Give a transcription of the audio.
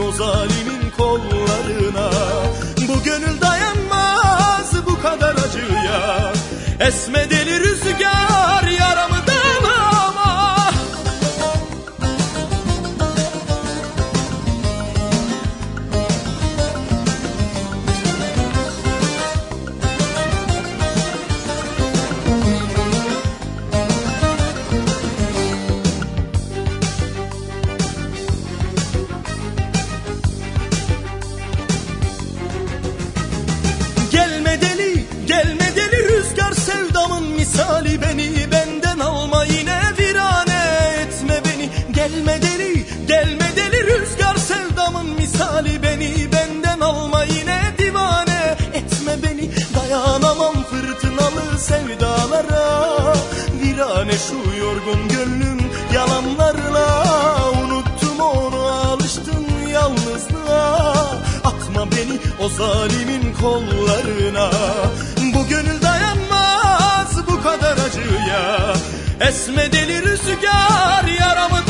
o zalimin kollarına. Bu gönül dayanmaz bu kadar acıya. Esme deli rüzgar yaramı dağlama. Gelme deli, gelme deli rüzgar, sevdamın misali beni benden alma, yine virane etme beni. Gelme deli, gelme deli rüzgar, sevdamın misali beni benden alma, yine divane etme beni. Dayanamam fırtınalı sevdalara, virane şu yorgun gönlüm yalanlarla. Unuttum onu, alıştım yalnızlığa. Atma beni o zalimin kollarına. Bu gönül dayanmaz bu kadar acıya. Esme deli rüzgar yaramı